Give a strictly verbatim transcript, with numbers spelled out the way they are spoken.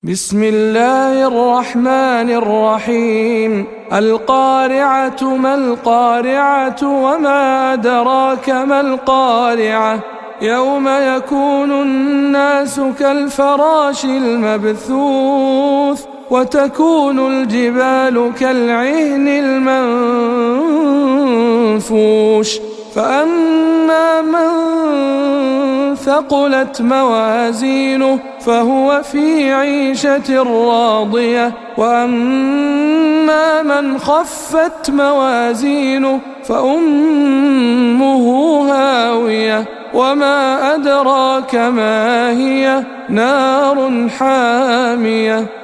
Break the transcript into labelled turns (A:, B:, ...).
A: بسم الله الرحمن الرحيم. القارعة ما القارعة وما أدراك ما القارعة يوم يكون الناس كالفراش المبثوث وتكون الجبال كالعهن المنفوش فأما من ثقلت موازينه فهو في عيشة راضية وأما من خفت موازينه فأمه هاوية وما أدراك ما هي نار حامية